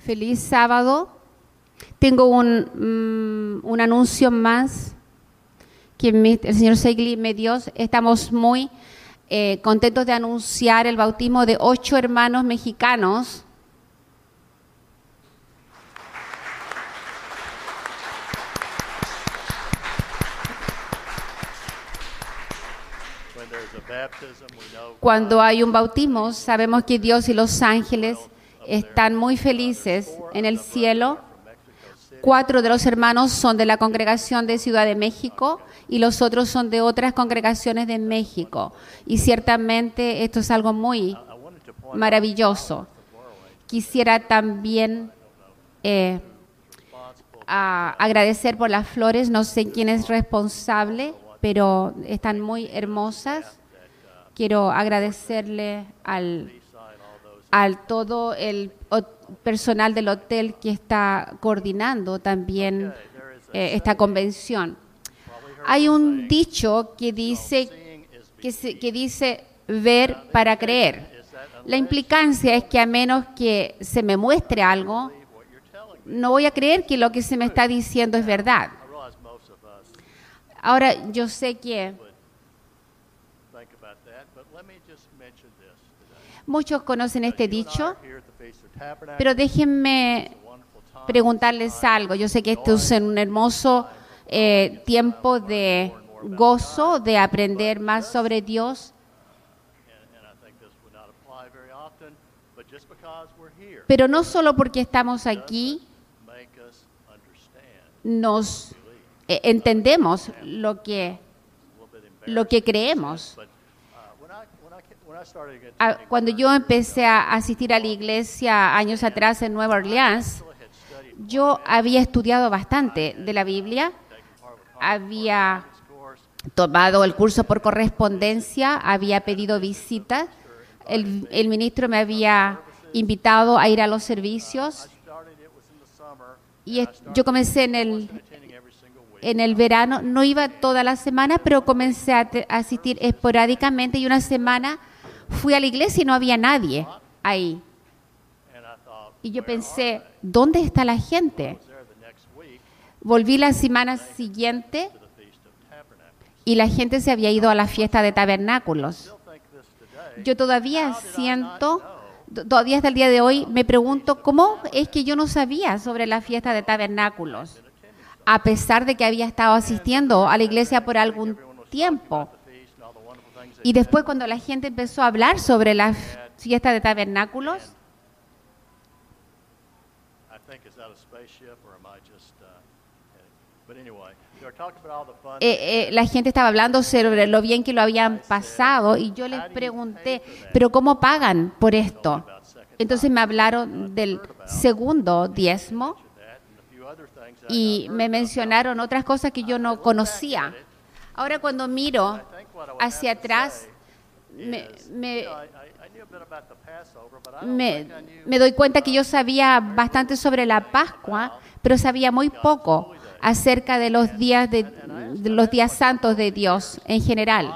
Feliz sábado. Tengo un anuncio más que el señor Segli me dio. Estamos muy contentos de anunciar el bautismo de 8 hermanos mexicanos. Cuando hay un bautismo, sabemos que Dios y los ángeles están muy felices en el cielo. 4 de los hermanos son de la congregación de Ciudad de México y los otros son de otras congregaciones de México. Y ciertamente esto es algo muy maravilloso. Quisiera también agradecer por las flores. No sé quién es responsable, pero están muy hermosas. Quiero agradecerle al todo el personal del hotel que está coordinando también esta convención. Hay un dicho que dice ver para creer. La implicancia es que a menos que se me muestre algo, no voy a creer que lo que se me está diciendo es verdad. Ahora, yo sé que muchos conocen este dicho, pero déjenme preguntarles algo. Yo sé que esto es un hermoso tiempo de gozo, de aprender más sobre Dios. Pero no solo porque estamos aquí, nos entendemos lo que creemos. Cuando yo empecé a asistir a la iglesia años atrás en Nueva Orleans, yo había estudiado bastante de la Biblia, había tomado el curso por correspondencia, había pedido visitas, el ministro me había invitado a ir a los servicios y yo comencé en el verano, no iba toda la semana, pero comencé a asistir esporádicamente y una semana fui a la iglesia y no había nadie ahí. Y yo pensé, ¿dónde está la gente? Volví la semana siguiente y la gente se había ido a la fiesta de tabernáculos. Yo todavía hasta el día de hoy me pregunto, ¿cómo es que yo no sabía sobre la fiesta de tabernáculos? A pesar de que había estado asistiendo a la iglesia por algún tiempo. Y después cuando la gente empezó a hablar sobre la fiesta de tabernáculos, la gente estaba hablando sobre lo bien que lo habían pasado y yo les pregunté, ¿pero cómo pagan por esto? Entonces me hablaron del segundo diezmo y me mencionaron otras cosas que yo no conocía. Ahora cuando miro hacia atrás, me doy cuenta que yo sabía bastante sobre la Pascua, pero sabía muy poco acerca de los días santos de Dios en general.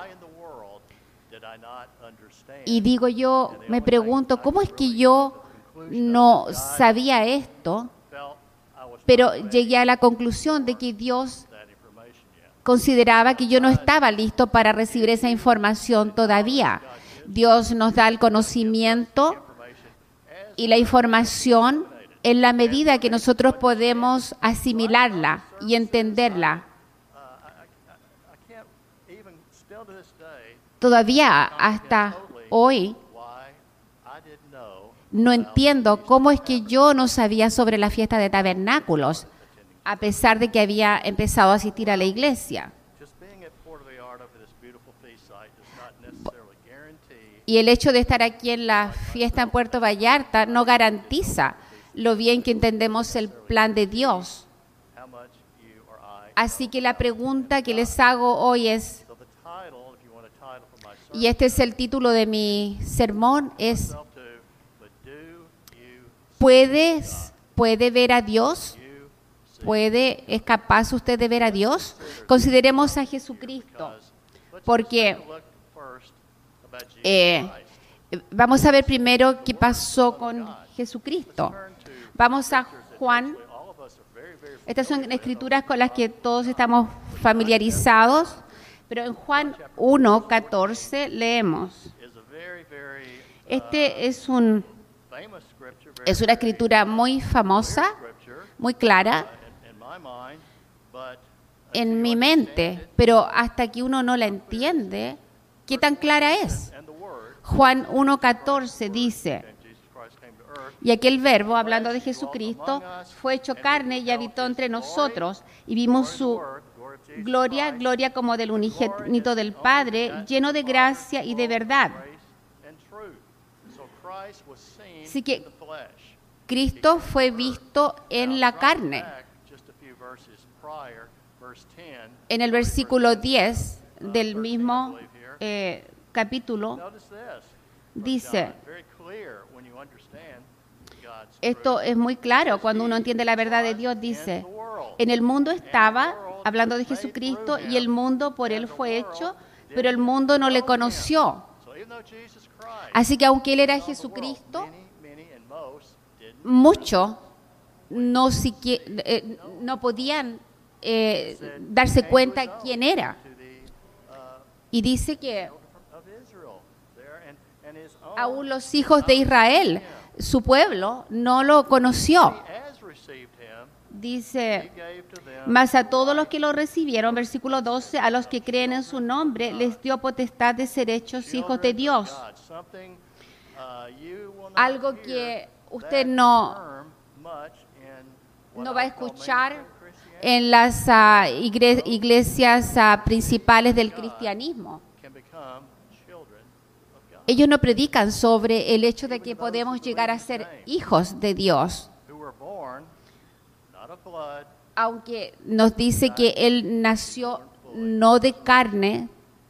Y digo yo, me pregunto, ¿cómo es que yo no sabía esto? Pero llegué a la conclusión de que Dios consideraba que yo no estaba listo para recibir esa información todavía. Dios nos da el conocimiento y la información en la medida que nosotros podemos asimilarla y entenderla. Todavía hasta hoy no entiendo cómo es que yo no sabía sobre la fiesta de tabernáculos, a pesar de que había empezado a asistir a la iglesia. Y el hecho de estar aquí en la fiesta en Puerto Vallarta no garantiza lo bien que entendemos el plan de Dios. Así que la pregunta que les hago hoy es, y este es el título de mi sermón, es, ¿puede ver a Dios? ¿Es capaz usted de ver a Dios? Consideremos a Jesucristo, porque vamos a ver primero qué pasó con Jesucristo. Vamos a Juan. Estas son escrituras con las que todos estamos familiarizados, pero en Juan 1:14 leemos. Este es una escritura muy famosa, muy clara en mi mente, pero hasta que uno no la entiende, ¿qué tan clara es? Juan 1:14 dice: y aquel verbo, hablando de Jesucristo, fue hecho carne y habitó entre nosotros, y vimos su gloria, gloria como del unigénito del Padre, lleno de gracia y de verdad. Así que Cristo fue visto en la carne. En el versículo 10 del mismo capítulo dice, esto es muy claro cuando uno entiende la verdad de Dios, dice, en el mundo estaba, hablando de Jesucristo, y el mundo por él fue hecho, pero el mundo no le conoció. Así que aunque él era Jesucristo, muchos no podían darse cuenta quién era. Y dice que aún los hijos de Israel, su pueblo, no lo conoció. Dice, mas a todos los que lo recibieron, versículo 12, a los que creen en su nombre, les dio potestad de ser hechos hijos de Dios. Algo que usted no va a escuchar en las iglesias principales del cristianismo. Ellos no predican sobre el hecho de que podemos llegar a ser hijos de Dios. Aunque nos dice que Él nació no de carne,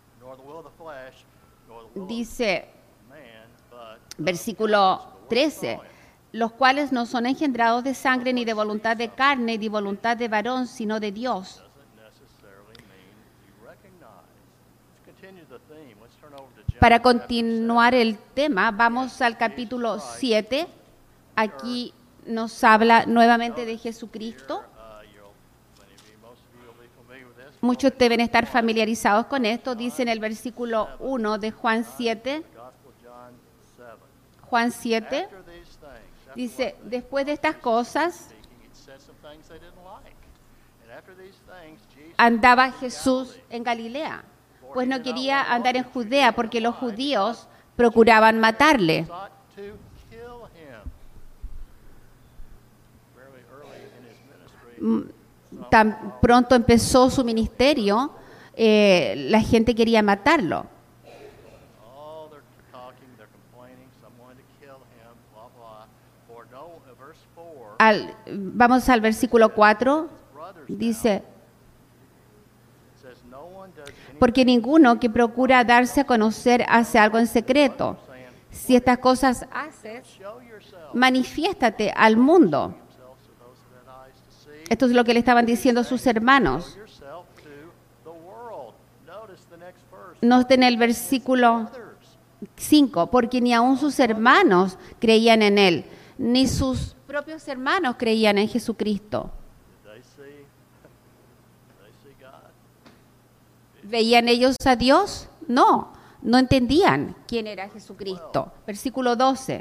dice, versículo 13, los cuales no son engendrados de sangre, ni de voluntad de carne, ni voluntad de varón, sino de Dios. Para continuar el tema, vamos al capítulo 7. Aquí nos habla nuevamente de Jesucristo. Muchos deben estar familiarizados con esto. Dice en el versículo 1 de Juan 7. Juan 7 dice, después de estas cosas, andaba Jesús en Galilea, pues no quería andar en Judea porque los judíos procuraban matarle. Tan pronto empezó su ministerio, la gente quería matarlo. Vamos al versículo 4, dice, porque ninguno que procura darse a conocer hace algo en secreto. Si estas cosas haces, manifiéstate al mundo. Esto es lo que le estaban diciendo sus hermanos. Noten el versículo 5, porque ni aun sus hermanos creían en él, ni sus propios hermanos creían en Jesucristo. ¿Veían ellos a Dios? No, no entendían quién era Jesucristo. Versículo 12.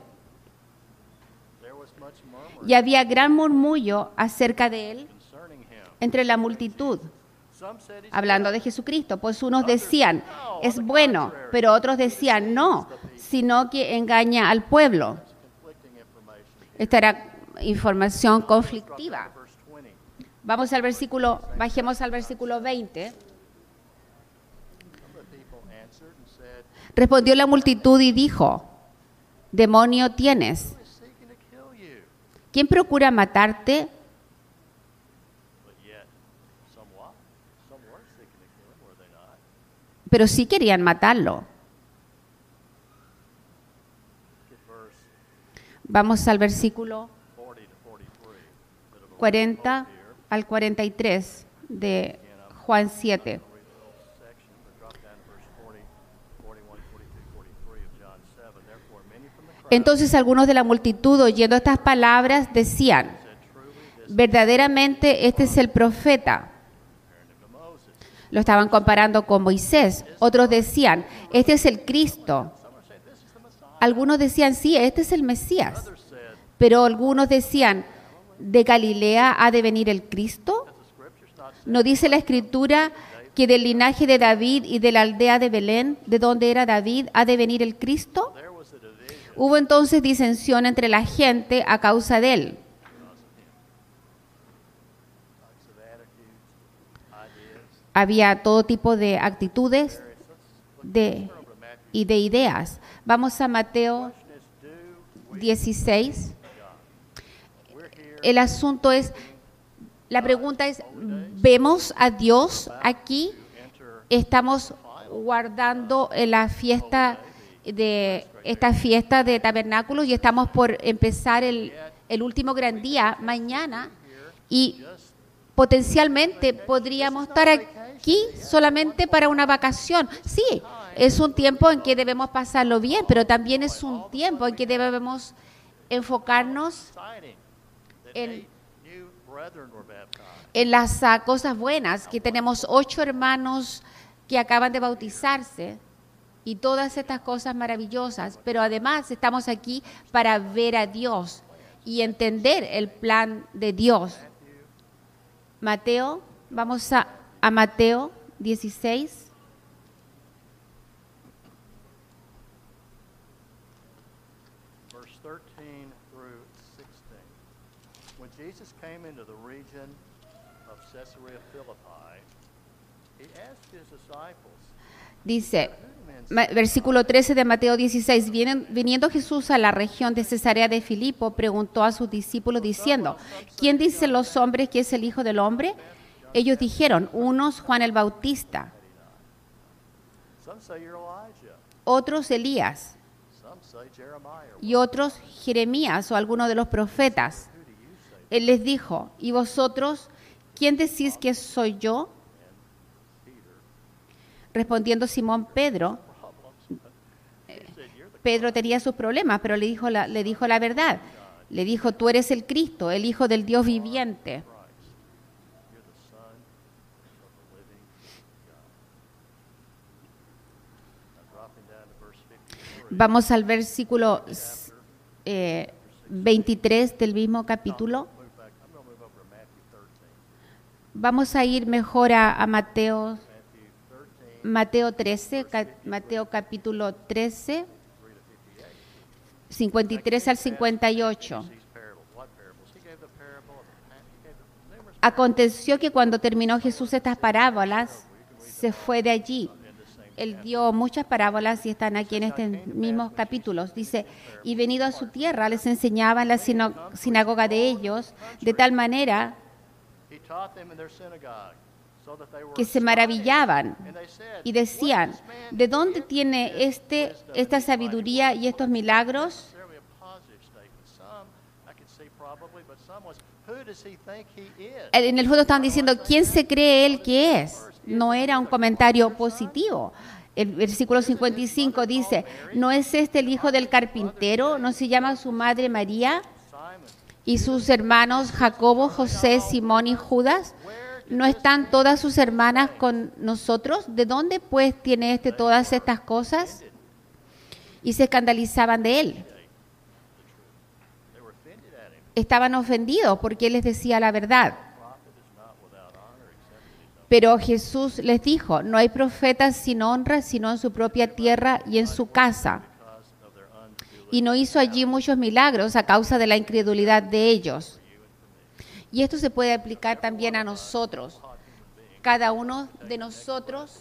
Y había gran murmullo acerca de él entre la multitud, hablando de Jesucristo, pues unos decían, es bueno, pero otros decían, no, sino que engaña al pueblo. Esta era información conflictiva. Bajemos al versículo 20. Respondió la multitud y dijo, demonio tienes. ¿Quién procura matarte? Pero sí querían matarlo. Vamos al versículo 40 al 43 de Juan 7. Entonces algunos de la multitud, oyendo estas palabras, decían: verdaderamente este es el profeta. Lo estaban comparando con Moisés. Otros decían: este es el Cristo. Algunos decían: sí, este es el Mesías. Pero algunos decían: ¿de Galilea ha de venir el Cristo? ¿No dice la Escritura que del linaje de David y de la aldea de Belén, de donde era David, ha de venir el Cristo? Hubo entonces disensión entre la gente a causa de él. Había todo tipo de actitudes y de ideas. Vamos a Mateo 16. El asunto es, la pregunta es, ¿vemos a Dios aquí? Estamos guardando esta fiesta de tabernáculos y estamos por empezar el último gran día mañana, y potencialmente podríamos estar aquí solamente para una vacación. Sí, es un tiempo en que debemos pasarlo bien, pero también es un tiempo en que debemos enfocarnos en las cosas buenas, que tenemos 8 hermanos que acaban de bautizarse y todas estas cosas maravillosas, pero además estamos aquí para ver a Dios y entender el plan de Dios. Mateo, vamos a Mateo 16. Jesus came into the region of Caesarea Philippi, he asked his disciples, dice, versículo 13 de Mateo 16, viniendo Jesús a la región de Cesarea de Filipo, preguntó a sus discípulos diciendo: ¿quién dicen los hombres que es el Hijo del Hombre? Ellos dijeron: unos Juan el Bautista, otros Elías, y otros Jeremías o alguno de los profetas. Él les dijo: ¿y vosotros quién decís que soy yo? Respondiendo Simón Pedro tenía sus problemas, pero le dijo la verdad. Le dijo: tú eres el Cristo, el Hijo del Dios viviente. Vamos al versículo 23 del mismo capítulo. Vamos a ir mejor a Mateo 13, Mateo capítulo 13, 53 al 58. Aconteció que cuando terminó Jesús estas parábolas, se fue de allí. Él dio muchas parábolas y están aquí en estos mismos capítulos. Dice: y venido a su tierra, les enseñaba en la sinagoga de ellos, de tal manera que se maravillaban y decían: ¿de dónde tiene esta sabiduría y estos milagros? En el fondo estaban diciendo: ¿quién se cree él que es? No era un comentario positivo. El versículo 55 dice: ¿no es este el hijo del carpintero? ¿No se llama su madre María? ¿Y sus hermanos Jacobo, José, Simón y Judas? ¿No están todas sus hermanas con nosotros? ¿De dónde pues tiene todas estas cosas? Y se escandalizaban de él. Estaban ofendidos porque él les decía la verdad. Pero Jesús les dijo: no hay profeta sin honra, sino en su propia tierra y en su casa. Y no hizo allí muchos milagros a causa de la incredulidad de ellos. Y esto se puede aplicar también a nosotros. Cada uno de nosotros,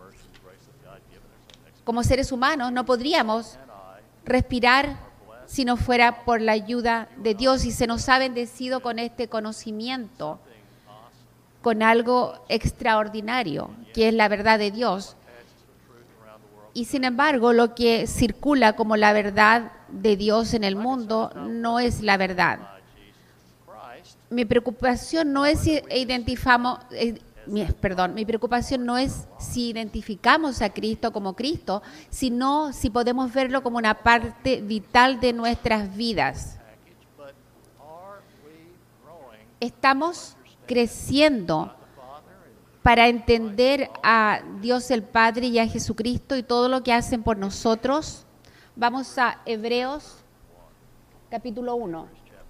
como seres humanos, no podríamos respirar si no fuera por la ayuda de Dios, y se nos ha bendecido con este conocimiento, con algo extraordinario, que es la verdad de Dios. Y sin embargo, lo que circula como la verdad de Dios en el mundo no es la verdad. Mi preocupación no es si mi preocupación no es si identificamos a Cristo como Cristo, sino si podemos verlo como una parte vital de nuestras vidas. package, but are we growing Estamos creciendo the Father and para entender a Dios el Padre y a Jesucristo y todo lo que hacen por nosotros. Vamos a Hebreos capítulo 1.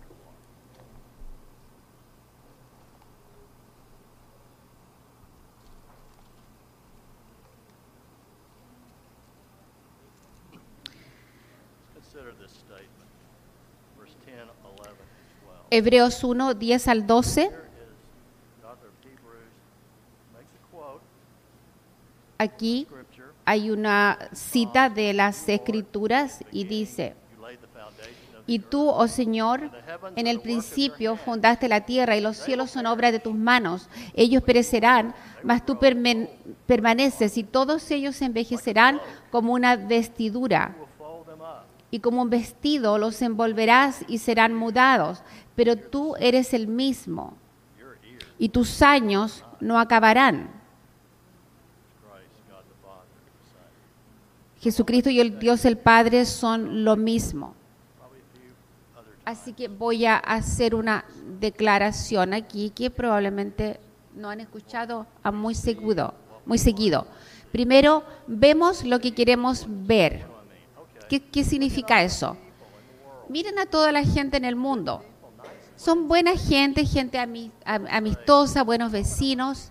consider this statement, verse 10, 11, 12. Hebreos 1, 10 al 12. Here is the author of Hebrews makes a quote, Aquí scripture, hay una cita de las Escrituras y dice: you laid the foundation of Y tú, oh Señor, en el principio fundaste la tierra y los cielos son obra de tus manos. Ellos perecerán, mas tú permaneces y todos ellos envejecerán como una vestidura. will fold them up. Y como un vestido los envolverás y serán mudados. Pero tú eres el mismo Your ears, y tus años no acabarán. Christ, God the Father, the Son. Jesucristo y el Dios el Padre son lo mismo. Probably a few other times. Así que voy a hacer una declaración aquí que probablemente no han escuchado a muy seguido. Primero, vemos lo que queremos ver. ¿Qué significa eso? Miren a toda la gente en el mundo. Son buena gente, gente amistosa, buenos vecinos.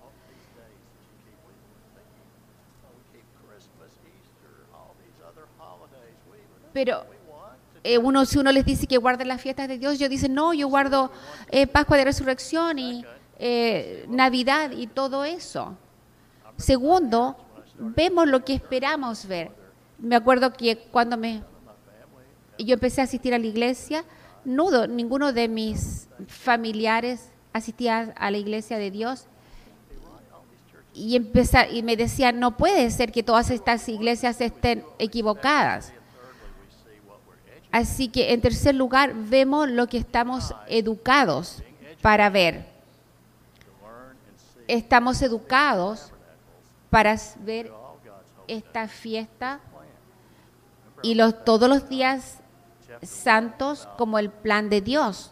We keep Christmas, Easter, all these other holidays. Pero We want to si uno les dice que guarden las fiestas de Dios, ellos dicen, no, yo guardo Pascua de Resurrección y Navidad y todo eso. Segundo, vemos lo que esperamos ver. Me acuerdo que cuando yo empecé a asistir a la iglesia, ninguno de mis familiares asistía a la iglesia de Dios. Y me decían, no puede ser que todas estas iglesias estén equivocadas. Así que, en tercer lugar, vemos lo que estamos educados para ver. Estamos educados para ver esta fiesta y todos los días santos como el plan de Dios.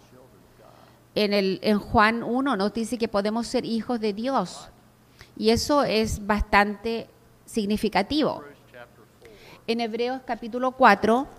En Juan 1 nos dice que podemos ser hijos de Dios. Y eso es bastante significativo. Hebrews chapter 4. En Hebreos capítulo 4, Here,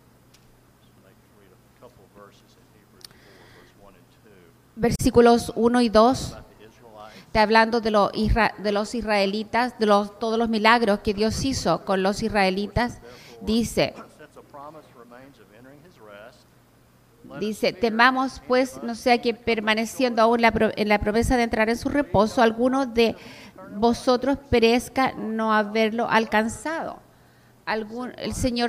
so make read a couple verses in Hebrews 4, verse 1 and 2. versículos 1 y 2, About the Israelites, está hablando de los israelitas, todos los milagros que Dios hizo con los israelitas. Dice, since a promise remains of entering his rest, let us Dice, fear temamos pues, no sea que permaneciendo aún en la promesa de entrar en su reposo, alguno de vosotros perezca no haberlo alcanzado. El señor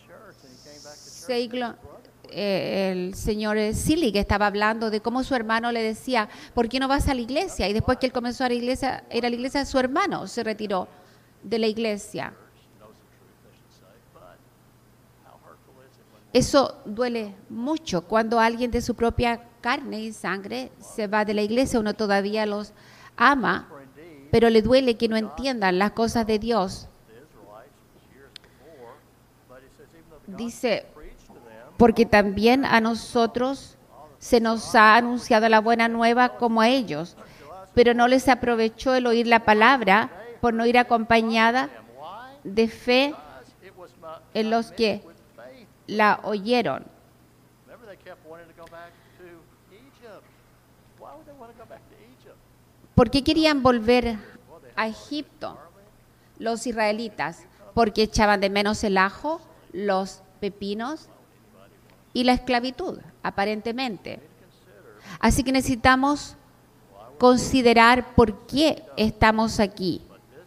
Seiglo, el señor Silly, que estaba hablando de cómo su hermano le decía, ¿por qué no vas a la iglesia? Y después que él comenzó a ir a la iglesia, su hermano se retiró de la iglesia. knows the truth, I should say, but how hurtful is it when Eso duele mucho cuando alguien de su propia carne y sangre se va de la iglesia. Uno todavía los ama, for indeed pero le duele que no entiendan las cosas de Dios. the Israelites years before, but he says even though the Dice, gospel preached to them, porque también a nosotros se nos ha anunciado la buena nueva como a ellos, pero no les aprovechó el oír la palabra por no ir acompañada and why? de fe Because it was not en los que with faith. la oyeron. Remember they kept wanting to go back to Egypt. Why would they want to go back to Egypt? ¿Por qué querían volver a Egipto los israelitas? Porque echaban de menos el ajo, los pepinos y la esclavitud, aparentemente. Así que necesitamos considerar por qué estamos aquí.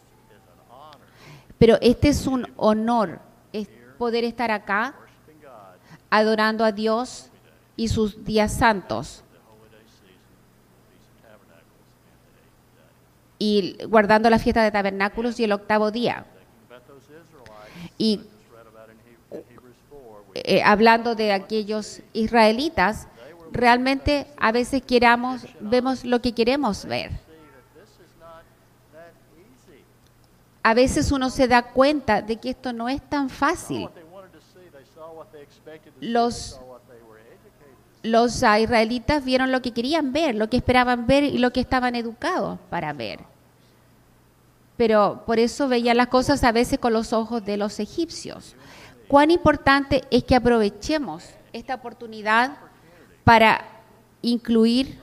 Pero este es un honor, es poder estar acá Worshiping God adorando a Dios y sus días santos the holiday season, the Feast of Tabernacles, and the 8th day. y guardando la fiesta de tabernáculos y el octavo día. Thinking about those Israelites Y I just read about in Hebrews 4, hablando de aquellos israelitas, realmente a veces vemos lo que queremos ver. see that this a veces uno se da cuenta de que esto no es tan fácil. What they wanted to see, they saw what they expected to see, Los, they saw what they were educated to see. los israelitas vieron lo que querían ver, lo que esperaban ver y lo que estaban educados para ver. Pero por eso veían las cosas a veces con los ojos de los egipcios. Cuán importante es que aprovechemos esta oportunidad para incluir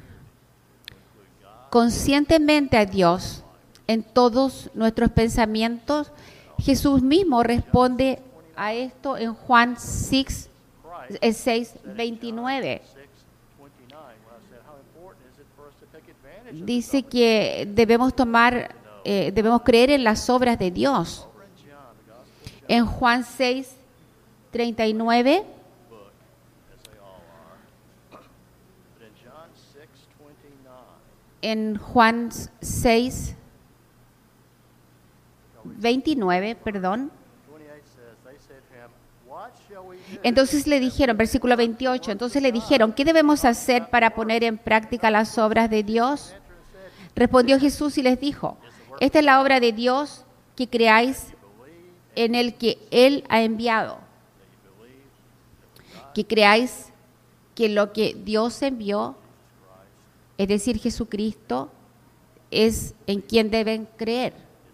conscientemente a Dios en todos nuestros pensamientos. Jesús mismo responde a esto en Juan 6, 29. 6:29, when I said, how important is it for us to take advantage of Dice que debemos creer en las obras de Dios. over in John, the gospel En Juan 6, 39, book, as they all are. But in John 6:29, en Juan 6, 29, perdón. 28 says, they said to him, what shall we do? Entonces le dijeron, versículo 28, entonces le dijeron, ¿qué debemos hacer para poner en práctica las obras de Dios? Respondió Jesús y les dijo, esta es la obra de Dios, que creáis en el que Él ha enviado. Que creáis que lo que Dios envió, es decir, Jesucristo, es en quien deben creer.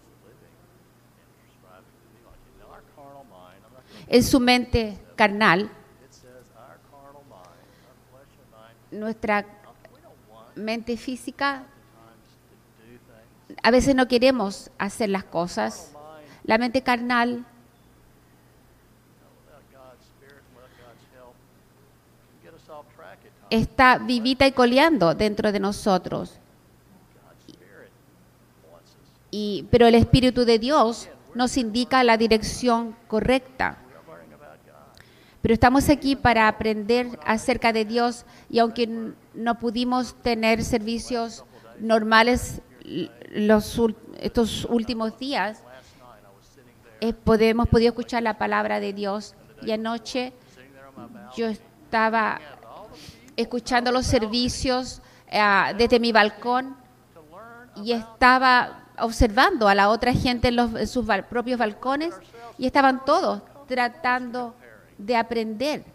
Now, our carnal mind, I'm not going En su mente carnal, it says our carnal mind, our flesh and mind, nuestra we don't want mente física, times to do things. a veces no queremos hacer las cosas. La mente carnal, Without God's Spirit, without God's help, can get us off track at times. está vivita y coleando dentro de nosotros. God's Spirit wants us. Pero el Espíritu de Dios nos indica la dirección correcta. We are learning about God. Pero estamos aquí para aprender acerca de Dios y aunque no pudimos tener servicios normales estos últimos días, Last night I was sitting there, hemos podido escuchar la palabra de Dios y anoche sitting there on my balcony, yo estaba escuchando los servicios desde mi balcón to learn y estaba observando a la otra gente en sus propios balcones y estaban todos tratando de aprender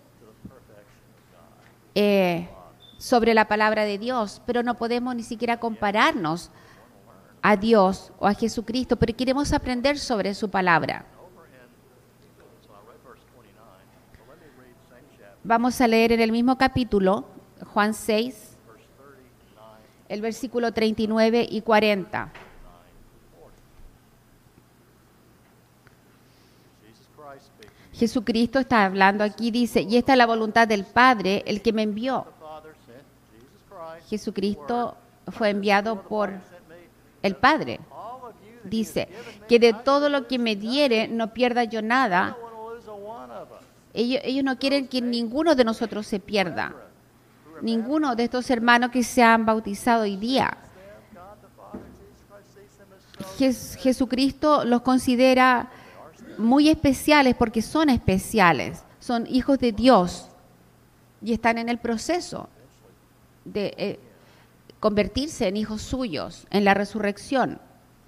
sobre la palabra de Dios, pero no podemos ni siquiera compararnos a Dios o a Jesucristo, pero queremos aprender sobre su palabra. so I read verse 29. So let me read the same chapter, Vamos a leer en el mismo capítulo, Juan 6, verse 39. el versículo 39 y 40. Jesus Christ speaking. Jesucristo está hablando aquí, dice, y esta es la voluntad del Padre, el que me envió. The Father sent Jesus Christ. Jesucristo fue enviado por Sent me. el Padre. All of you that Dice, que de todo lo que me diere no pierda yo nada. don't want to lose a one of us. Ellos no quieren que ninguno de nosotros se pierda. Ninguno de estos hermanos que se han bautizado hoy día. God the Father, Jesus Christ sees them as so. Jesucristo los considera muy especiales porque son especiales. Son hijos de Dios y están en el proceso de convertirse en hijos suyos en la resurrección.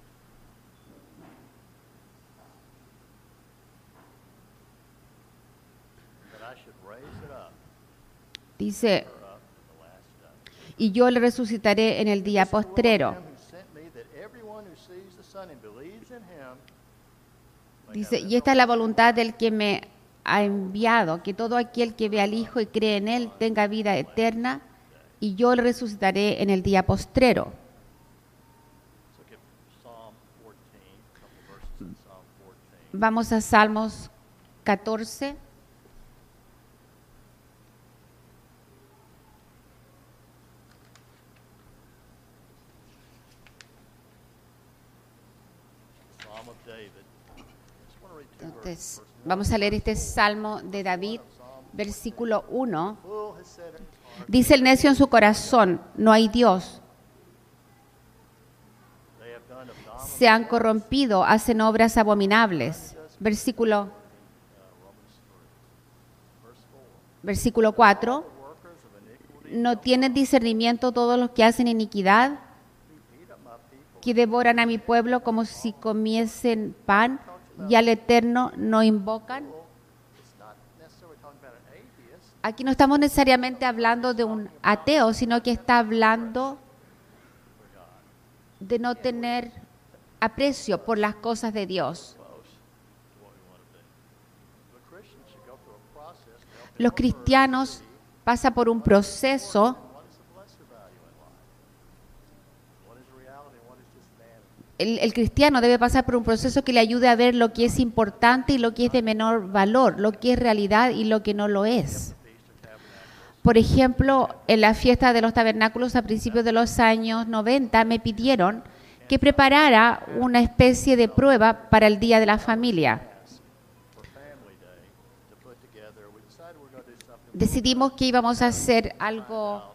That I should raise it up Dice, up at the last day. y yo le resucitaré en el día postrero. Him who sent me, that everyone who sees the Son and believes in him may Dice, have y esta es la voluntad del que me ha enviado, que todo aquel que ve al Hijo y cree en Él tenga vida eterna, y yo le resucitaré en el día postrero. Let's look at Psalm 14, a couple verses in Psalm 14. Vamos a Salmos 14. Psalm of David. I just want to read two Entonces, verses. vamos a leer este Salmo de David, versículo 1. Fool has said in his heart, Dice el necio en su corazón, no hay Dios. they have done abominable Se han corrompido, hacen obras abominables. Versículo, versículo 4. workers of iniquity. No tienen discernimiento todos los que hacen iniquidad. Eat up my people que devoran a mi pueblo como si comiesen pan y al Eterno no invocan. It's not necessarily talking about an atheist. Aquí no estamos necesariamente hablando de un ateo, sino que está hablando de no tener aprecio por las cosas de Dios. The Christian should go through a process to help Los cristianos pasan por un proceso. what is the lesser value in life. What is reality and what is just vanity. El cristiano debe pasar por un proceso que le ayude a ver lo que es importante y lo que es de menor valor, lo que es realidad y lo que no lo es. Por ejemplo, en la fiesta de los tabernáculos a principios de los años 90 me pidieron que preparara una especie de prueba para el Día de la Familia. For Family Day to put together, we decided we're going to do something Decidimos que íbamos a hacer algo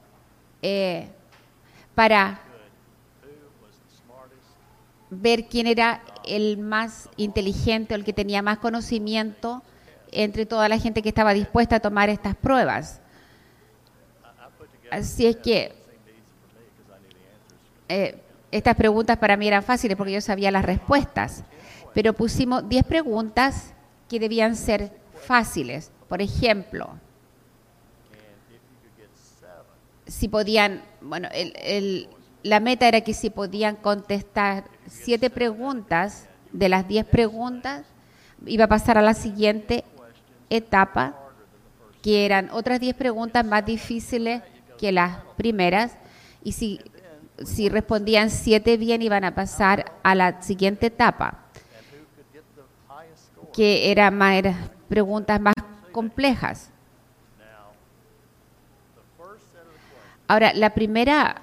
para who was the smartest. ver quién era el más inteligente o el que tenía más conocimiento entre toda la gente que estaba dispuesta a tomar estas pruebas. I put together Así es que something easy for me because I knew the answers. estas preguntas para mí eran fáciles porque yo sabía las respuestas, pero pusimos 10 preguntas que debían ser fáciles. Por ejemplo, And if you could get 7, si podían, bueno, la meta era que si podían contestar 7 preguntas de las 10 preguntas, iba a pasar a la siguiente etapa, que eran otras 10 preguntas más difíciles que las primeras, y si respondían 7 bien, iban a pasar a la siguiente etapa, and who could get the highest score. que eran preguntas más complejas. Now, the first set of the questions, Ahora, la primera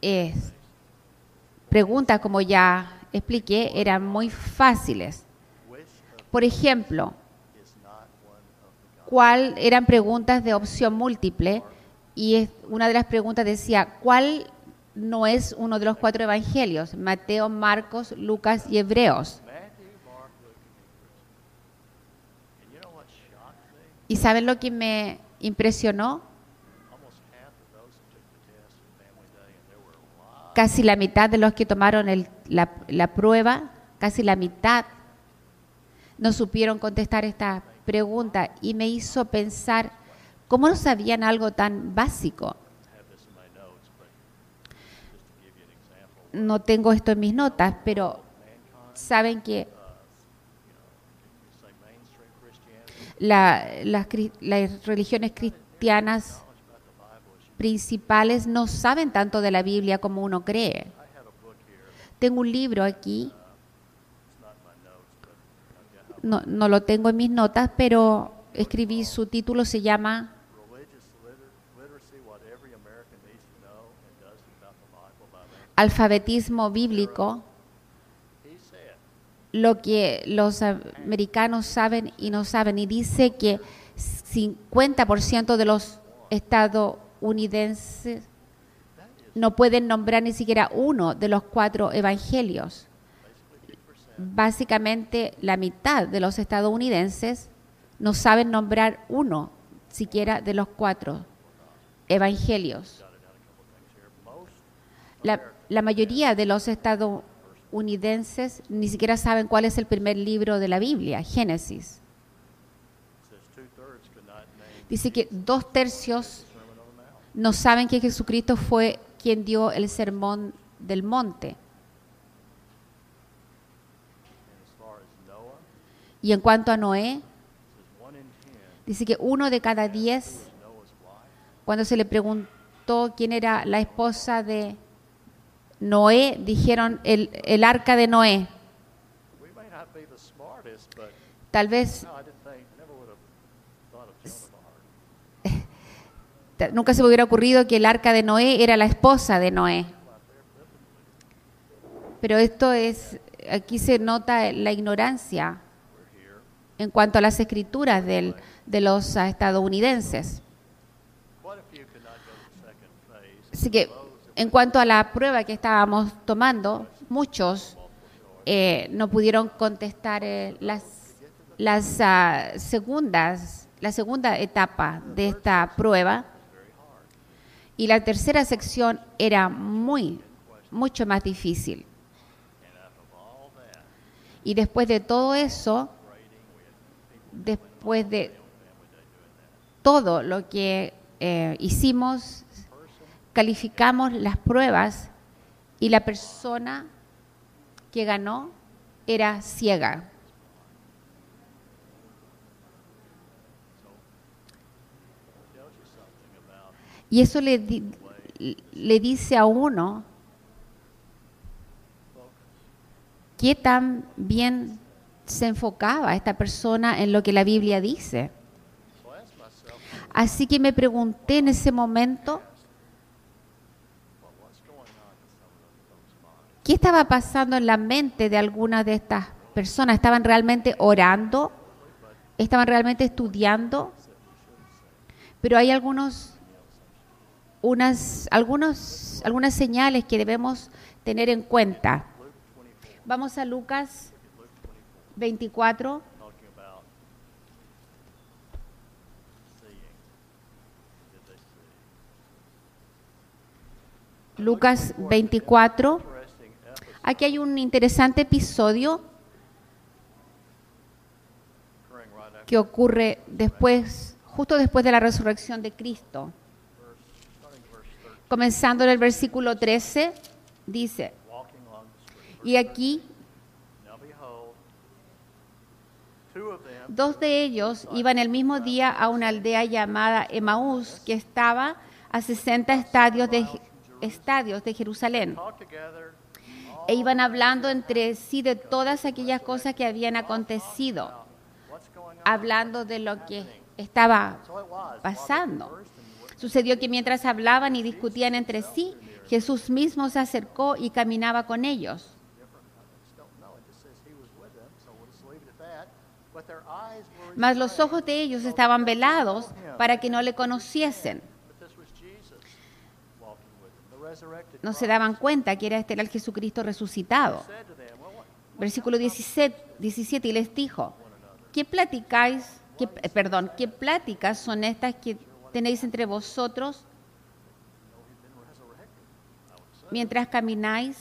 pregunta, como ya expliqué, eran muy fáciles. which of Por ejemplo, is not one of the ¿cuál eran preguntas de opción múltiple? Y una de las preguntas decía, ¿cuál no es uno de los 4 evangelios? Mateo, Marcos, Lucas y Hebreos. Matthew, Mark, Luke, and Hebrews. And you know what shocked me? ¿Y saben lo que me impresionó? Almost half of those who took the test in Family Day, and there were a lot. Casi la mitad de los que tomaron la prueba, casi la mitad, no supieron contestar esta pregunta y me hizo pensar, ¿cómo no sabían algo tan básico? I have this in my notes, but just to give you an example, No tengo esto en mis notas, pero mankind, saben que you say mainstream Christianity, las religiones cristianas knowledge about the Bible is. principales no saben tanto de la Biblia como uno cree. I have a book here. Tengo un libro aquí, It's not in my notes, but I've got no lo tengo en mis notas, pero escribí su título, se llama religious literacy, what every American needs to know and doesn't about the Bible by Lance. Alfabetismo Bíblico, He said, lo que los americanos saben y no saben, y dice que 50% de los estadounidenses no pueden nombrar ni siquiera uno de los 4 evangelios. Básicamente la mitad de los estadounidenses no saben nombrar uno siquiera de los 4 evangelios. La mayoría de los estadounidenses ni siquiera saben cuál es el primer libro de la Biblia, Génesis. says 2/3 could not name Dice que 2/3 Sermon on the Mount. no saben que Jesucristo fue quien dio el sermón del monte. And as far as Noah, Y en cuanto a Noé, it says 1 in 10 dice que 1 de cada 10, was Noah's wife. cuando se le preguntó quién era la esposa de Noé, dijeron el arca de Noé. We may not be the smartest, but Tal vez no, I didn't think, never would have thought of Joan of Arc. nunca se me hubiera ocurrido que el arca de Noé era la esposa de Noé. Pero esto es, aquí se nota la ignorancia We're here. en cuanto a las escrituras de los estadounidenses. Quite a few could not go to the second phase. Así que en cuanto a la prueba que estábamos tomando, muchos no pudieron contestar la segunda etapa de esta prueba. Y la tercera sección era mucho más difícil. Y después de todo eso, después de todo lo que hicimos, calificamos las pruebas y la persona que ganó era ciega. Y eso le dice a uno qué tan bien se enfocaba esta persona en lo que la Biblia dice. Así que me pregunté en ese momento, ¿qué estaba pasando en la mente de algunas de estas personas? ¿Estaban realmente orando? ¿Estaban realmente estudiando? Pero hay algunas señales que debemos tener en cuenta. Vamos a Lucas 24. Lucas 24. Aquí hay un interesante episodio que ocurre justo después de la resurrección de Cristo. Comenzando en el versículo 13, dice: y aquí, dos de ellos iban el mismo día a una aldea llamada Emaús, que estaba a 60 estadios de Jerusalén. E iban hablando entre sí de todas aquellas cosas que habían acontecido, hablando de lo que estaba pasando. Sucedió que mientras hablaban y discutían entre sí, Jesús mismo se acercó y caminaba con ellos. Mas los ojos de ellos estaban velados para que no le conociesen. No se daban cuenta que era el Jesucristo resucitado. Versículo 17, y les dijo: ¿qué pláticas son estas que tenéis entre vosotros mientras camináis?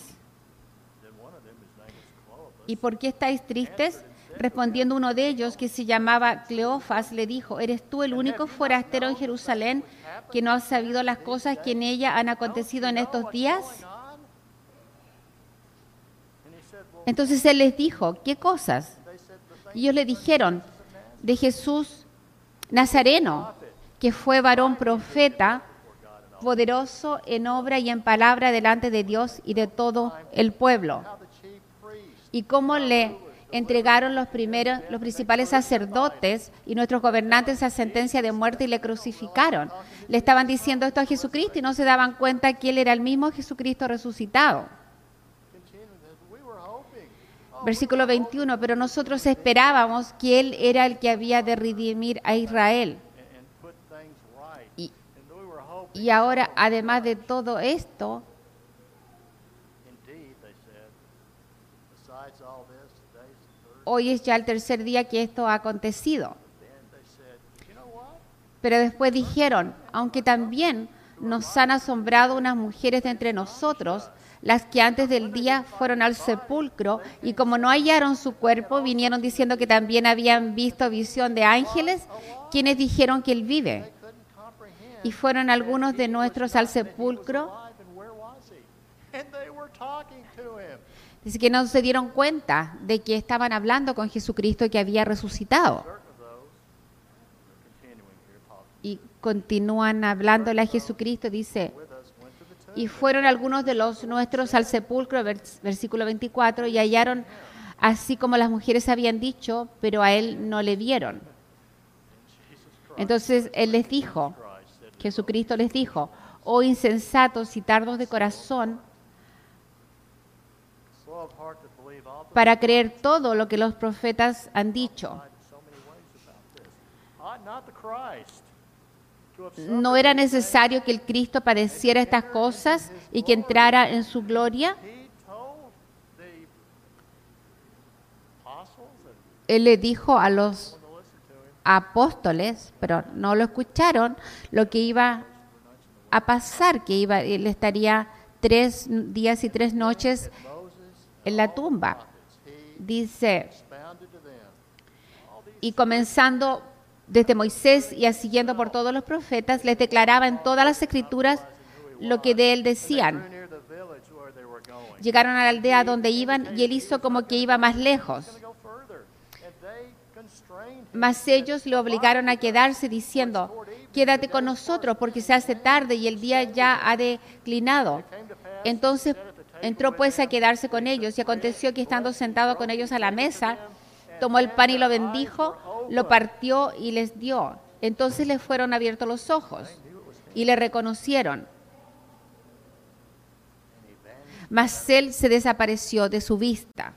¿Y por qué estáis tristes? Respondiendo uno de ellos, que se llamaba Cleofas, le dijo: ¿eres tú el único forastero en Jerusalén que no has sabido las cosas que en ella han acontecido en estos días? Entonces él les dijo: ¿qué cosas? Y ellos le dijeron: de Jesús Nazareno, que fue varón profeta, poderoso en obra y en palabra delante de Dios y de todo el pueblo. Y cómo le entregaron los principales sacerdotes y nuestros gobernantes a sentencia de muerte y le crucificaron. Le estaban diciendo esto a Jesucristo y no se daban cuenta que Él era el mismo Jesucristo resucitado. Versículo 21, pero nosotros esperábamos que Él era el que había de redimir a Israel. Y ahora, además de todo esto, hoy es ya el tercer día que esto ha acontecido. Pero después dijeron: aunque también nos han asombrado unas mujeres de entre nosotros, las que antes del día fueron al sepulcro, y como no hallaron su cuerpo, vinieron diciendo que también habían visto visión de ángeles, quienes dijeron que Él vive. Y fueron algunos de nuestros al sepulcro. Dice que no se dieron cuenta de que estaban hablando con Jesucristo que había resucitado. Y continúan hablándole a Jesucristo, dice: y fueron algunos de los nuestros al sepulcro, versículo 24, y hallaron así como las mujeres habían dicho, pero a Él no le vieron. Entonces Jesucristo les dijo: oh insensatos y tardos de corazón, para creer todo lo que los profetas han dicho. ¿No era necesario que el Cristo padeciera estas cosas y que entrara en su gloria? Él le dijo a los apóstoles, pero no lo escucharon, lo que iba a pasar, que él estaría 3 días y 3 noches en la tumba. dice, expounded to them all these y comenzando desde Moisés y siguiendo por todos los profetas, les declaraba en todas las escrituras lo que de él decían. drew near the village where they were going. Llegaron a la aldea donde iban y él hizo como que iba más lejos. Go further. And they constrained him. Mas ellos le obligaron a quedarse diciendo, quédate con nosotros porque se hace tarde y el día ya ha declinado. Entonces entró pues a quedarse con ellos y aconteció que estando sentado con ellos a la mesa, tomó el pan y lo bendijo, lo partió y les dio. Entonces les fueron abiertos los ojos y le reconocieron. Mas él se desapareció de su vista.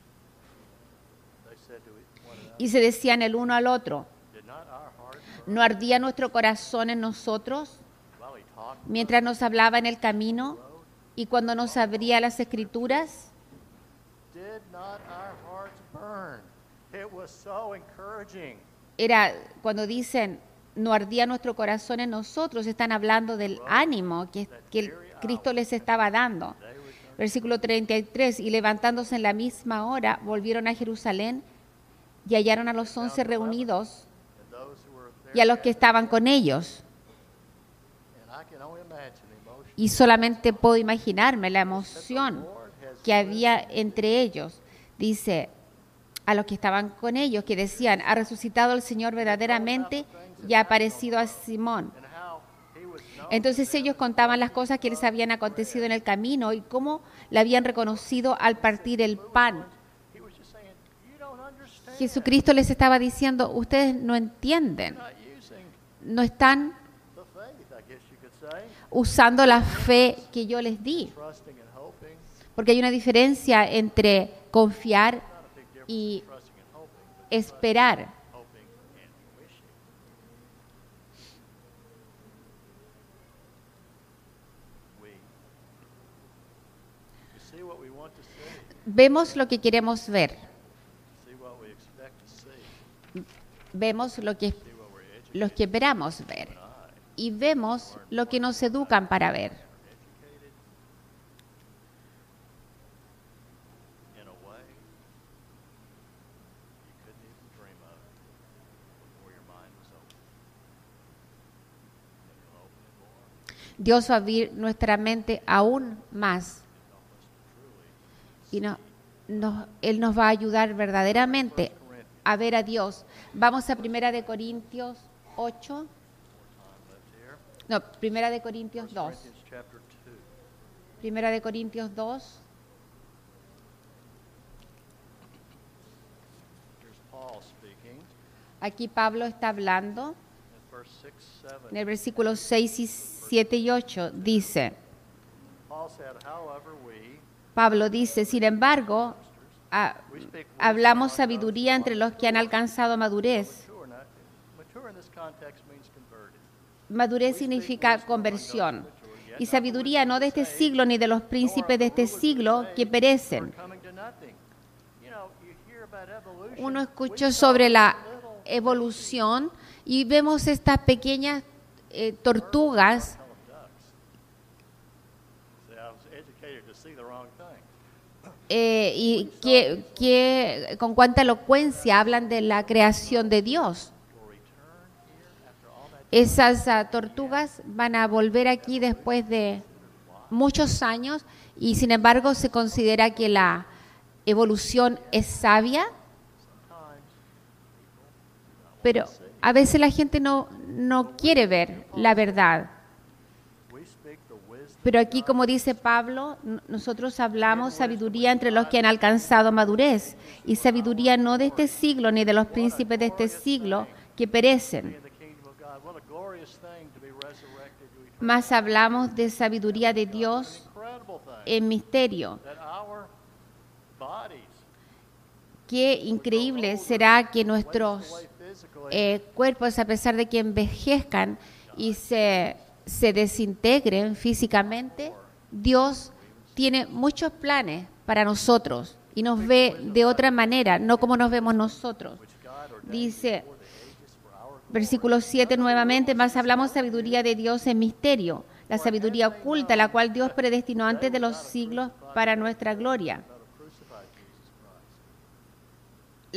They said to one another, Y se decían el uno al otro, did not our heart ¿no ardía nuestro corazón en nosotros while he talked? mientras nos hablaba en el camino y cuando nos abría las escrituras? Did not our hearts burn? It was so encouraging. Era cuando dicen, no ardía nuestro corazón en nosotros, están hablando del ánimo que Cristo les estaba dando. Versículo 33, y levantándose en la misma hora, volvieron a Jerusalén y hallaron a los 11 reunidos And those who were there, y a los que estaban con ellos. and I can only imagine the emotion. Y solamente puedo imaginarme la emoción que había entre ellos. Dice, a los que estaban con ellos, que decían, ha resucitado el Señor verdaderamente y ha aparecido a Simón. And how he was known. Entonces ellos contaban las cosas que les habían acontecido en el camino y cómo le habían reconocido al partir el pan. He was just saying, you don't understand. Jesucristo les estaba diciendo, ustedes no entienden, Not using no están the faith, I guess you could say. usando la fe que yo les di. Trusting and hoping. Porque hay una diferencia entre confiar Not a big difference y trusting and hoping, but esperar. hoping and wishing. You see what we want to see. Vemos lo que queremos ver, See what we expect to see. vemos lo que, See what we're educated lo que esperamos ver y vemos lo que nos educan para ver. in a way you couldn't even dream of before your mind was open. And he'll open it more. Dios va a abrir nuestra mente aún más y Él nos va a ayudar verdaderamente a ver a Dios. Vamos a 1 de Corintios 8, Time left here. no, 1 de Corintios 2. Corinthians chapter 2. 1 de Corintios 2, Here's Paul speaking aquí Pablo está hablando. in verse 6, 7. En el versículo 6 y 7 y 8 dice, Paul said, however, we Pablo dice, sin embargo, hablamos sabiduría entre los que han alcanzado madurez. mature, not, mature in this context means converted. Madurez significa conversión. Y sabiduría no de este siglo ni de los príncipes de este siglo que perecen. Coming to nothing. You know, you hear about evolution. Uno escuchó sobre la evolución y vemos estas pequeñas tortugas. See, I was educated to see the wrong thing. Y con cuánta elocuencia hablan de la creación de Dios. Will return here after all that. Esas tortugas van a volver aquí después de muchos años y sin embargo se considera que la evolución es sabia, pero a veces la gente no quiere ver la verdad. We speak the wisdom. Pero aquí, como dice Pablo, nosotros hablamos sabiduría entre los que han alcanzado madurez, y sabiduría no de este siglo ni de los príncipes de este siglo que perecen. In the kingdom of God. What a glorious thing to be resurrected to eternal. Más hablamos de sabiduría de Dios Incredible thing en misterio. that our bodies Qué increíble será que nuestros away physically cuerpos, a pesar de que envejezcan y se desintegren físicamente, Dios tiene muchos planes para nosotros y nos ve de otra manera, no como nos vemos nosotros. Dice, versículo 7 nuevamente, más hablamos sabiduría de Dios en misterio, la sabiduría oculta, la cual Dios predestinó antes de los siglos para nuestra gloria.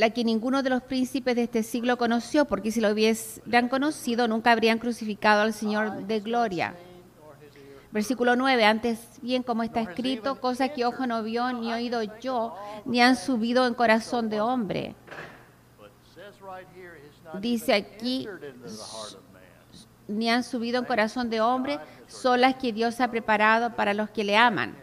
la que ninguno de los príncipes de este siglo conoció, porque si lo hubieran conocido, nunca habrían crucificado al Señor de gloria. Versículo 9, antes bien como está escrito, cosa que ojo no vio, ni oído yo, ni han subido en corazón de hombre. Dice aquí, ni han subido en corazón de hombre, son las que Dios ha preparado para los que le aman.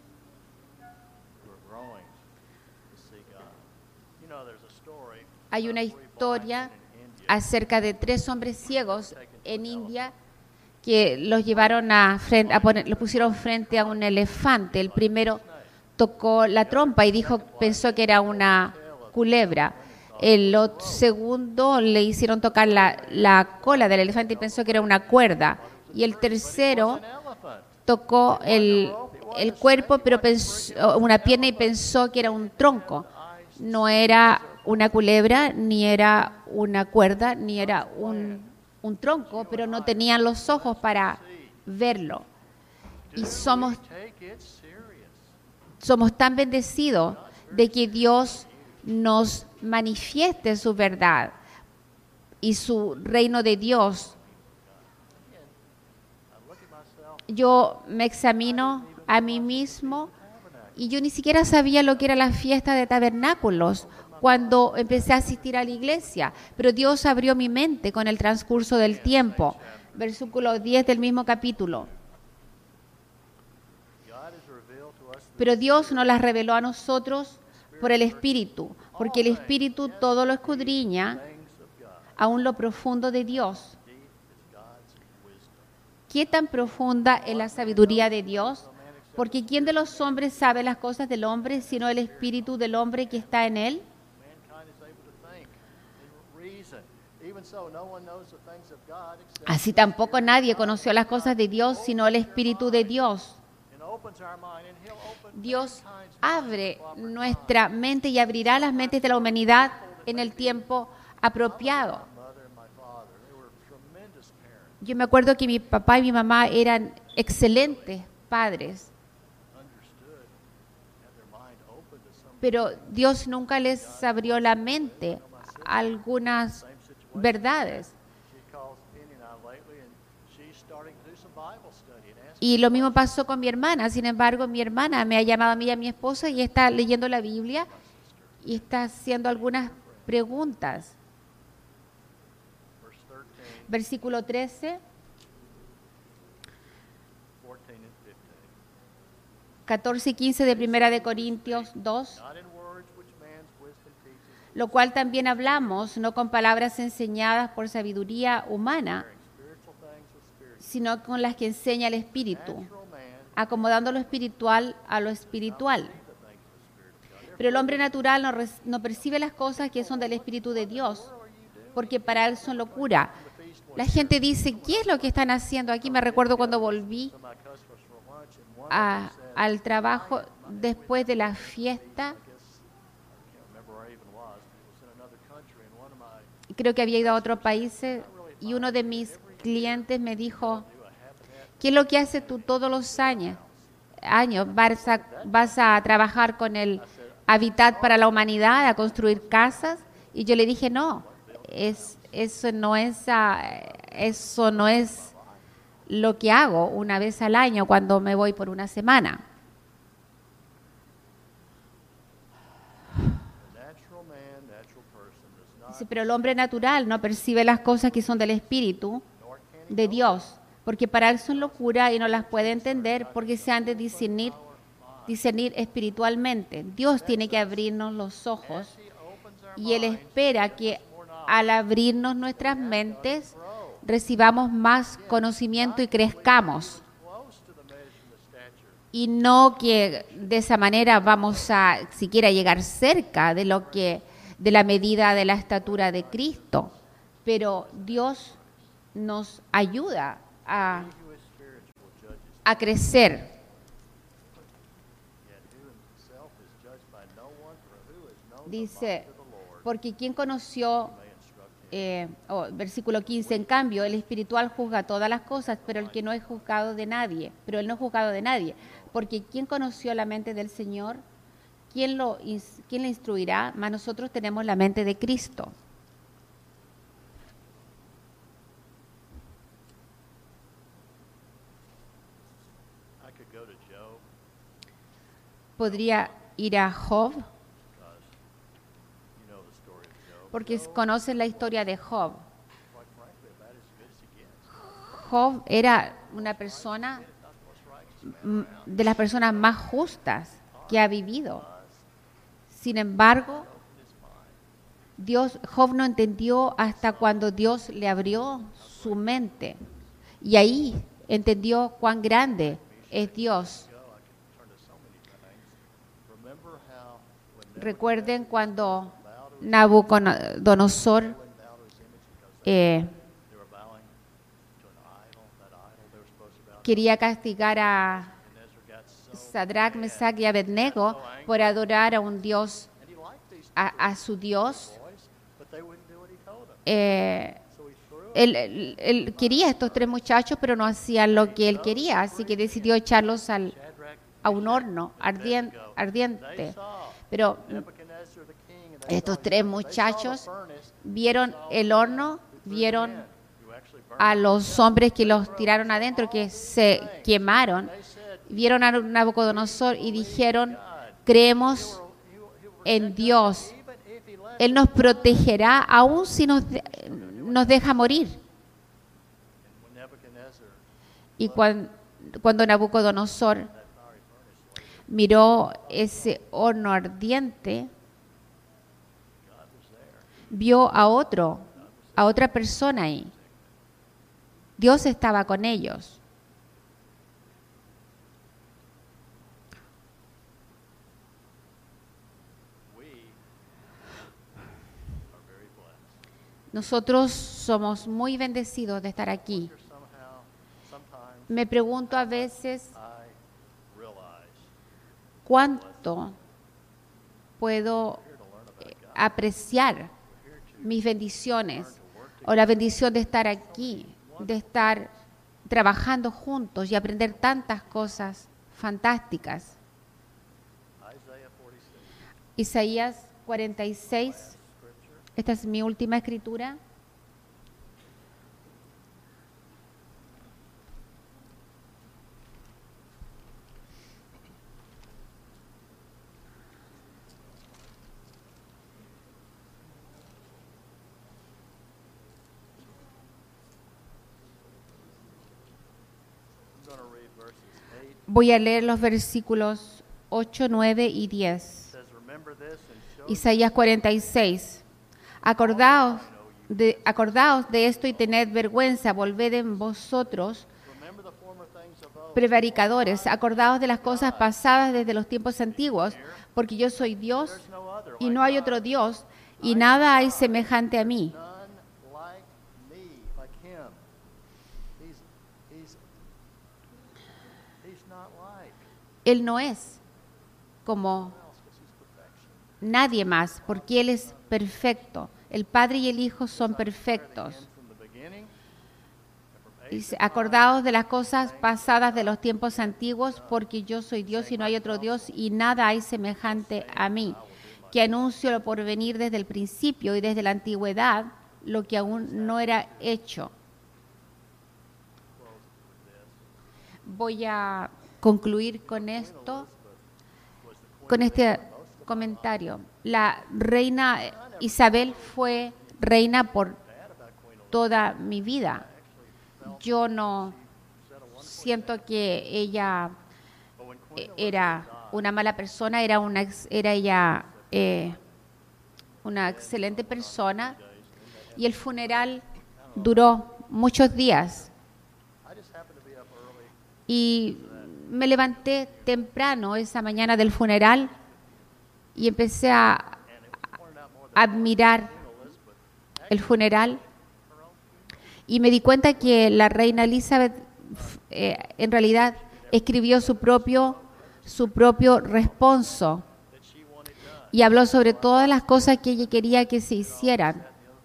Hay una historia acerca de 3 hombres ciegos en India que los llevaron los pusieron frente a un elefante. El primero tocó la trompa y pensó que era una culebra. El segundo le hicieron tocar la cola del elefante y pensó que era una cuerda. Y el tercero tocó el cuerpo, pero una pierna y pensó que era un tronco. No era una culebra, ni era una cuerda, ni era un tronco, pero no tenían los ojos para verlo. Y somos tan bendecidos de que Dios nos manifieste su verdad y su reino de Dios. Yo me examino a mí mismo y yo ni siquiera sabía lo que era la fiesta de tabernáculos cuando empecé a asistir a la iglesia, pero Dios abrió mi mente con el transcurso del tiempo. Versículo 10 del mismo capítulo. Pero Dios nos las reveló a nosotros por el Espíritu, porque el Espíritu todo lo escudriña, aún lo profundo de Dios. ¿Qué tan profunda es la sabiduría de Dios? Porque ¿quién de los hombres sabe las cosas del hombre, sino el Espíritu del hombre que está en él? Así tampoco nadie conoció las cosas de Dios, sino el Espíritu de Dios. Dios abre nuestra mente y abrirá las mentes de la humanidad en el tiempo apropiado. Yo me acuerdo que mi papá y mi mamá eran excelentes padres, pero Dios nunca les abrió la mente a algunas verdades. Y lo mismo pasó con mi hermana. Sin embargo, mi hermana me ha llamado a mí y a mi esposa y está leyendo la Biblia y está haciendo algunas preguntas. Versículo 13, 14 y 15 de Primera de Corintios 2. Lo cual también hablamos, no con palabras enseñadas por sabiduría humana, sino con las que enseña el Espíritu, acomodando lo espiritual a lo espiritual. Pero el hombre natural no percibe las cosas que son del Espíritu de Dios, porque para él son locura. La gente dice, ¿qué es lo que están haciendo aquí? Me recuerdo cuando volví al trabajo después de la fiesta. Creo que había ido a otro país y uno de mis clientes me dijo, ¿qué es lo que haces tú todos los años? ¿Vas a trabajar con el Habitat para la Humanidad, a construir casas? Y yo le dije, no, eso no es lo que hago una vez al año cuando me voy por una semana. Dice, pero el hombre natural no percibe las cosas que son del Espíritu de Dios, porque para él son locura y no las puede entender porque se han de discernir espiritualmente. Dios tiene que abrirnos los ojos y Él espera que al abrirnos nuestras mentes recibamos más conocimiento y crezcamos. Y no que de esa manera vamos a siquiera llegar cerca de la medida de la estatura de Cristo, pero Dios nos ayuda a crecer. Dice, porque ¿quién conoció? Versículo 15, en cambio, el espiritual juzga todas las cosas, pero el que no es juzgado de nadie, pero él no es juzgado de nadie, porque ¿quién conoció la mente del Señor? ¿Quién ¿quién le instruirá? Mas nosotros tenemos la mente de Cristo. I could go to Job Podría ir a Job, because you know the story of Job. porque conocen la historia de Job. Quite frankly, about as good as he gets. Job era una persona, de las personas más justas que ha vivido. Sin embargo, Job no entendió hasta cuando Dios le abrió su mente. Y ahí entendió cuán grande es Dios. Remember how when Recuerden cuando Nabucodonosor bowed his image because they were bowing to an idol, that idol they were supposed to bow to. quería castigar a Nebuchadnezzar got so Sadrach, Mesach y Abednego por adorar a un Dios, and he liked these a su Dios. boys, but they wouldn't do what he told them. So he threw Él quería a estos 3 muchachos, pero no hacían lo que él quería, así que decidió echarlos a un horno ardiente. Pero Nebuchadnezzar the king, and they estos 3 muchachos saw the furnace, vieron el horno, vieron who actually burned. a los hombres que los tiraron adentro, que se quemaron, vieron a Nabucodonosor y dijeron, creemos en Dios. Even if he let Él nos protegerá aún si nos deja morir. when Nebuchadnezzar Y cuando Nabucodonosor miró ese horno ardiente, vio a otra persona ahí. Dios estaba con ellos. we are very blessed. Nosotros somos muy bendecidos de estar aquí. Somehow, sometimes Me pregunto a veces I realize cuánto puedo apreciar mis bendiciones o la bendición de estar aquí, de estar trabajando juntos y aprender tantas cosas fantásticas. Isaiah 46, Isaías 46, esta es mi última escritura. I'm going to read verses 8. Voy a leer los versículos 8, 9 y 10. It says, remember this and show Isaías 46. Acordaos de esto y tened vergüenza, volved en vosotros, remember the former things of old. prevaricadores, acordaos de las cosas pasadas desde los tiempos antiguos, porque yo soy Dios There's no other y like no hay God. otro Dios, y nada hay semejante a mí. None like me, like him. He's not like Él no es como else because he's perfection. nadie más, porque Él es perfecto. El Padre y el Hijo son perfectos. And from the beginning, and from Dice, age acordaos de las cosas pasadas de los tiempos antiguos, porque yo soy Dios y no hay otro Dios, y nada hay semejante a mí, que anuncio lo por venir desde el principio y desde la antigüedad, lo que aún no era hecho. Voy a concluir con esto, con este comentario. La reina Isabel fue reina por toda mi vida. Yo no siento que ella era una mala persona, era ella una excelente persona, y el funeral duró muchos días. I just happened to be up early. Y me levanté temprano esa mañana del funeral y empecé a admirar el funeral, y me di cuenta que la reina Elizabeth en realidad escribió su propio responso y habló sobre todas las cosas que ella quería que se hicieran.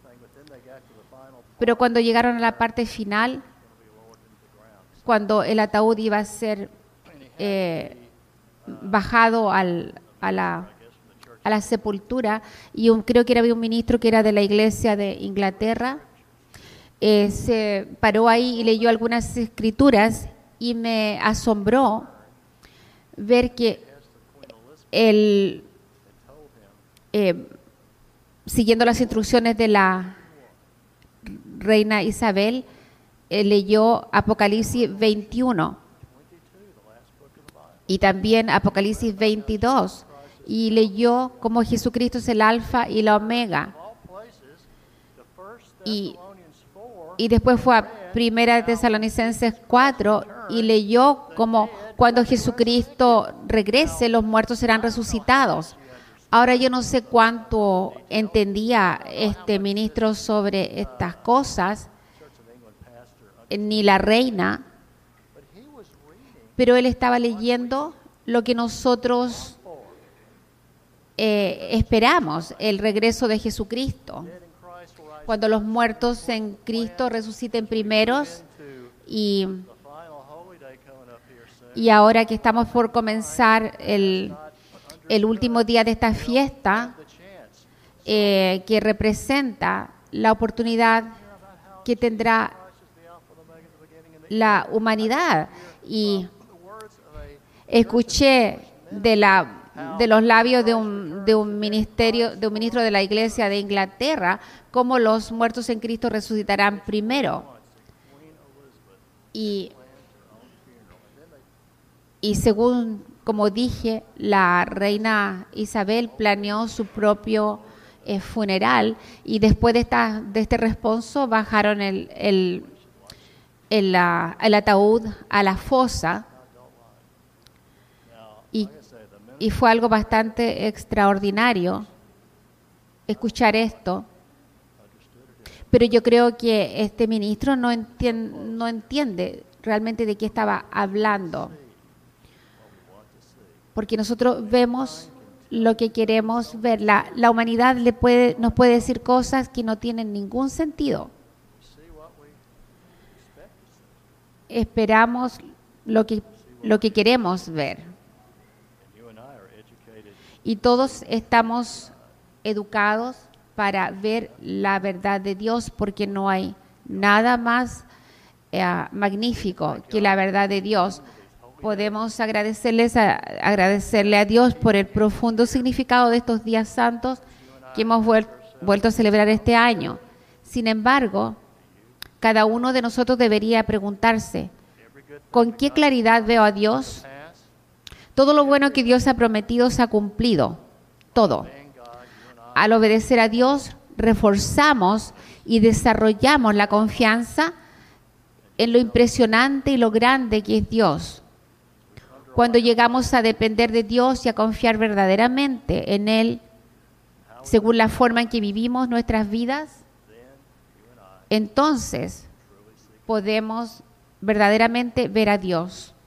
Pero cuando llegaron a la parte final, cuando el ataúd iba a ser bajado a a la sepultura y creo que había un ministro que era de la iglesia de Inglaterra. Se paró ahí y leyó algunas escrituras y me asombró ver que él, siguiendo las instrucciones de la reina Isabel, leyó Apocalipsis 21 y también Apocalipsis 22 y leyó como Jesucristo es el alfa y la omega. Y después fue a Primera Tesalonicenses 4 y leyó como cuando Jesucristo regrese, los muertos serán resucitados. Ahora yo no sé cuánto entendía este ministro sobre estas cosas, ni la reina, pero él estaba leyendo lo que nosotros esperamos, el regreso de Jesucristo. Cuando los muertos en Cristo resuciten primeros y ahora que estamos por comenzar el último día de esta fiesta, que representa la oportunidad que tendrá la humanidad. Y escuché de los labios de un ministro de la iglesia de Inglaterra cómo los muertos en Cristo resucitarán primero. Y según, como dije, la reina Isabel planeó su propio funeral y después de este responso bajaron el ataúd a la fosa y fue algo bastante extraordinario escuchar esto. Pero yo creo que este ministro no entiende realmente de qué estaba hablando. Porque nosotros vemos lo que queremos ver. La humanidad nos puede decir cosas que no tienen ningún sentido. Esperamos lo que queremos ver. Y todos estamos educados para ver la verdad de Dios, porque no hay nada más magnífico que la verdad de Dios. Podemos agradecerle a Dios por el profundo significado de estos días santos que hemos vuelto a celebrar este año. Sin embargo, cada uno de nosotros debería preguntarse, ¿con qué claridad veo a Dios? Todo lo bueno que Dios ha prometido se ha cumplido, todo. Al obedecer a Dios, reforzamos y desarrollamos la confianza en lo impresionante y lo grande que es Dios. Cuando llegamos a depender de Dios y a confiar verdaderamente en Él, según la forma en que vivimos nuestras vidas, entonces podemos verdaderamente ver a Dios.